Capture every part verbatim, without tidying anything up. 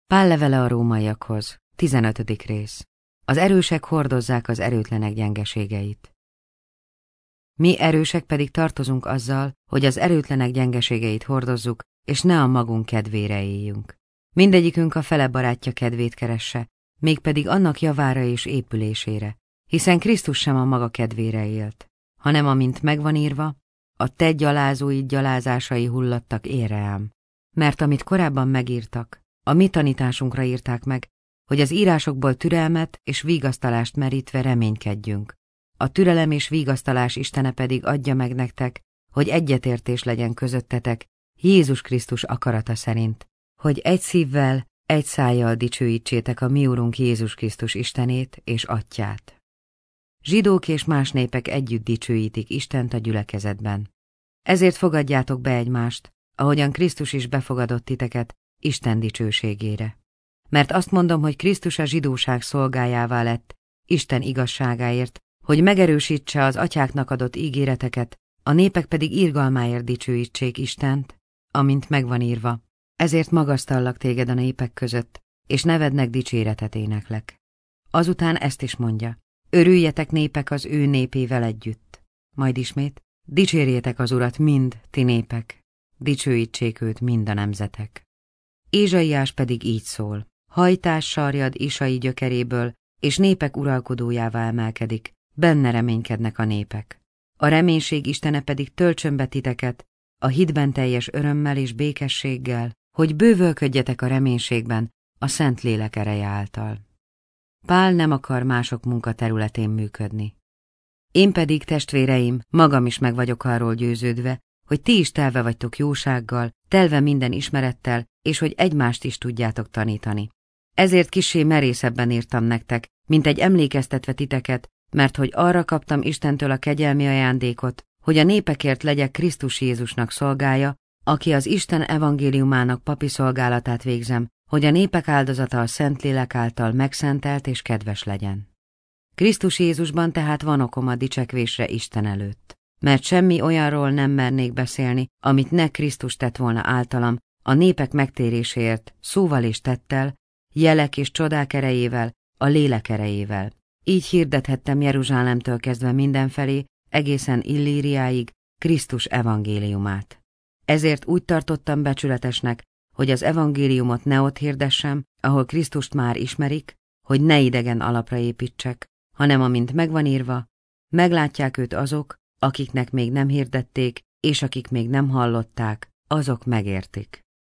Pál levele a rómaiakhoz, tizenötödik rész. Az erősek hordozzák az erőtlenek gyengeségeit. Mi erősek pedig tartozunk azzal, hogy az erőtlenek gyengeségeit hordozzuk, és ne a magunk kedvére éljünk. Mindegyikünk a fele barátja kedvét keresse, mégpedig annak javára és épülésére, hiszen Krisztus sem a maga kedvére élt, hanem amint megvan írva, a te gyalázóid gyalázásai hullattak ére ám. Mert amit korábban megírtak, a mi tanításunkra írták meg, hogy az írásokból türelmet és vigasztalást merítve reménykedjünk. A türelem és vigasztalás Istene pedig adja meg nektek, hogy egyetértés legyen közöttetek Jézus Krisztus akarata szerint, hogy egy szívvel, egy szájjal dicsőítsétek a mi Urunk Jézus Krisztus Istenét és Atyját. Zsidók és más népek együtt dicsőítik Istent a gyülekezetben. Ezért fogadjátok be egymást, ahogyan Krisztus is befogadott titeket Isten dicsőségére. Mert azt mondom, hogy Krisztus a zsidóság szolgájává lett, Isten igazságáért, hogy megerősítse az atyáknak adott ígéreteket, a népek pedig irgalmáért dicsőítsék Istent, amint megvan írva. Ezért magasztallak téged a népek között, és nevednek dicséretet éneklek. Azután ezt is mondja, örüljetek népek az ő népével együtt. Majd ismét, dicsérjétek az Urat mind, ti népek, dicsőítsék őt mind a nemzetek. Ézsaiás pedig így szól, hajtás sarjad Isai gyökeréből, és népek uralkodójává emelkedik, benne reménykednek a népek. A reménység Istene pedig töltsön be titeket, a hitben teljes örömmel és békességgel, hogy bővölködjetek a reménységben, a Szent Lélek ereje által. Pál nem akar mások munkaterületén működni. Én pedig, testvéreim, magam is meg vagyok arról győződve, hogy ti is telve vagytok jósággal, telve minden ismerettel, és hogy egymást is tudjátok tanítani. Ezért kissé merészebben írtam nektek, mint egy emlékeztetve titeket, mert hogy arra kaptam Istentől a kegyelmi ajándékot, hogy a népekért legyek Krisztus Jézusnak szolgája, aki az Isten evangéliumának papi szolgálatát végzem, hogy a népek áldozata a Szentlélek által megszentelt és kedves legyen. Krisztus Jézusban tehát van okom a dicsekvésre Isten előtt, mert semmi olyanról nem mernék beszélni, amit ne Krisztus tett volna általam, a népek megtéréséért, szóval és tettel, jelek és csodák erejével, a lélek erejével. Így hirdethettem Jeruzsálemtől kezdve mindenfelé, egészen Illíriáig, Krisztus evangéliumát. Ezért úgy tartottam becsületesnek, hogy az evangéliumot ne ott hirdessem, ahol Krisztust már ismerik, hogy ne idegen alapra építsek, hanem amint megvan írva, meglátják őt azok, akiknek még nem hirdették, és akik még nem hallották, azok megértik.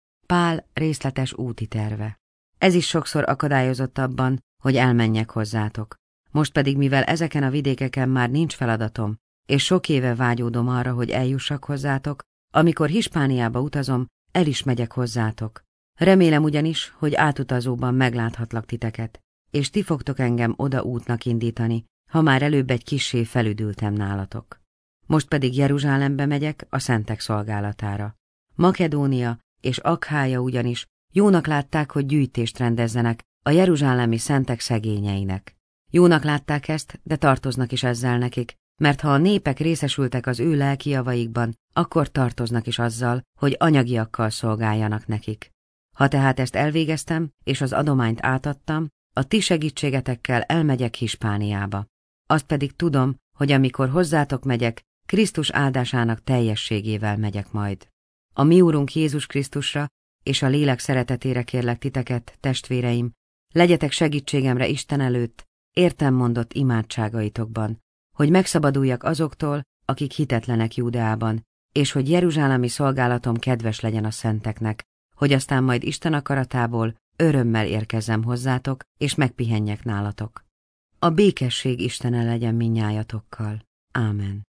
Pál részletes úti terve. Ez is sokszor akadályozott abban, hogy elmenjek hozzátok. Most pedig, mivel ezeken a vidékeken már nincs feladatom, és sok éve vágyódom arra, hogy eljussak hozzátok, amikor Hispániába utazom, el is megyek hozzátok. Remélem ugyanis, hogy átutazóban megláthatlak titeket, és ti fogtok engem oda útnak indítani, ha már előbb egy kissé felüdültem nálatok. Most pedig Jeruzsálembe megyek a szentek szolgálatára. Makedónia és Akhája ugyanis jónak látták, hogy gyűjtést rendezzenek a jeruzsálemi szentek szegényeinek. Jónak látták ezt, de tartoznak is ezzel nekik, mert ha a népek részesültek az ő lelki javaikban, akkor tartoznak is azzal, hogy anyagiakkal szolgáljanak nekik. Ha tehát ezt elvégeztem, és az adományt átadtam, a ti segítségetekkel elmegyek Hispániába. Azt pedig tudom, hogy amikor hozzátok megyek, Krisztus áldásának teljességével megyek majd. A mi Úrunk Jézus Krisztusra és a lélek szeretetére kérlek titeket, testvéreim, legyetek segítségemre Isten előtt, értem mondott imádságaitokban, hogy megszabaduljak azoktól, akik hitetlenek Júdeában, és hogy jeruzsálemi szolgálatom kedves legyen a szenteknek, hogy aztán majd Isten akaratából örömmel érkezzem hozzátok, és megpihenjek nálatok. A békesség Istene legyen mindnyájatokkal. Ámen.